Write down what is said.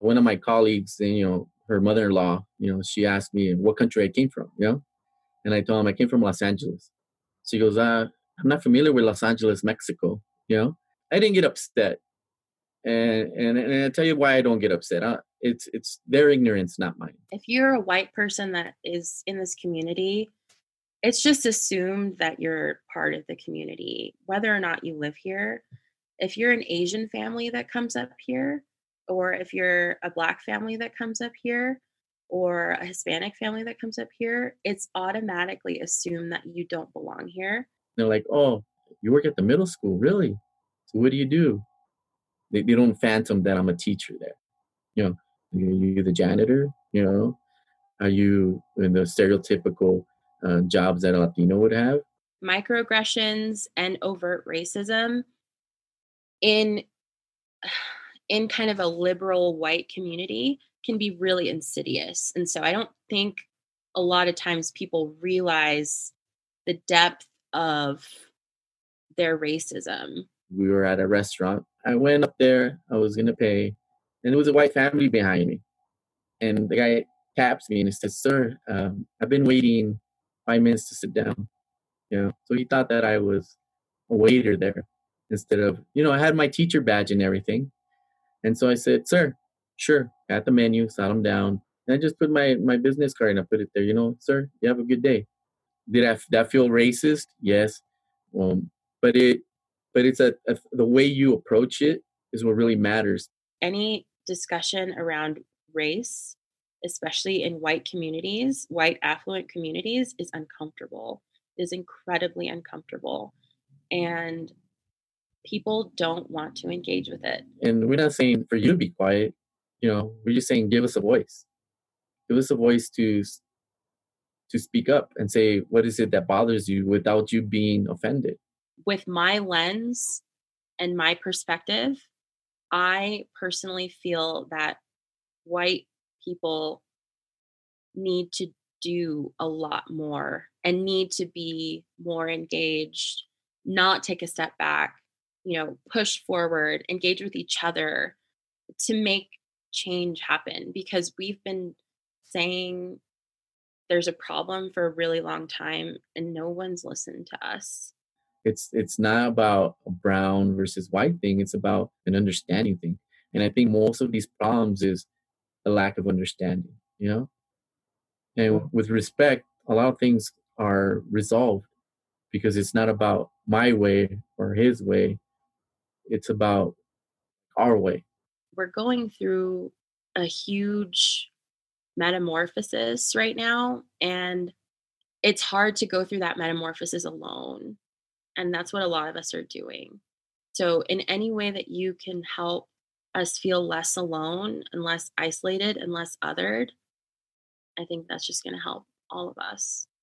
one of my colleagues, her mother-in-law, she asked me what country I came from, and I told him I came from Los Angeles. She goes, I'm not familiar with Los Angeles, Mexico. I didn't get upset, and I tell you why I don't get upset. It's their ignorance, not mine. If you're a white person that is in this community, it's just assumed that you're part of the community, whether or not you live here. If you're an Asian family that comes up here, or if you're a Black family that comes up here, or a Hispanic family that comes up here, it's automatically assumed that you don't belong here. They're like, oh, you work at the middle school, really? So what do you do? They don't phantom that I'm a teacher there. Are you the janitor? Are you in the stereotypical jobs that a Latino would have? Microaggressions and overt racism in kind of a liberal white community can be really insidious. And so I don't think a lot of times people realize the depth of their racism. We were at a restaurant. I went up there. I was going to pay. And there was a white family behind me. And the guy taps me and he says, sir, I've been waiting 5 minutes to sit down. So he thought that I was a waiter there instead of, I had my teacher badge and everything. And so I said, sir, sure. Got the menu, sat him down. And I just put my business card and I put it there. Sir, you have a good day. Did that feel racist? Yes. But it's the way you approach it is what really matters. Any discussion around race, especially in white communities, white affluent communities, is uncomfortable. It is incredibly uncomfortable. And people don't want to engage with it. And we're not saying for you to be quiet. We're just saying give us a voice. Give us a voice to speak up and say, what is it that bothers you without you being offended? With my lens and my perspective, I personally feel that white people need to do a lot more and need to be more engaged, not take a step back, push forward, engage with each other to make change happen, because we've been saying there's a problem for a really long time and no one's listened to us. It's not about a brown versus white thing. It's about an understanding thing. And I think most of these problems is a lack of understanding, And with respect, a lot of things are resolved because it's not about my way or his way. It's about our way. We're going through a huge metamorphosis right now, and it's hard to go through that metamorphosis alone. And that's what a lot of us are doing. So in any way that you can help us feel less alone and less isolated and less othered, I think that's just going to help all of us.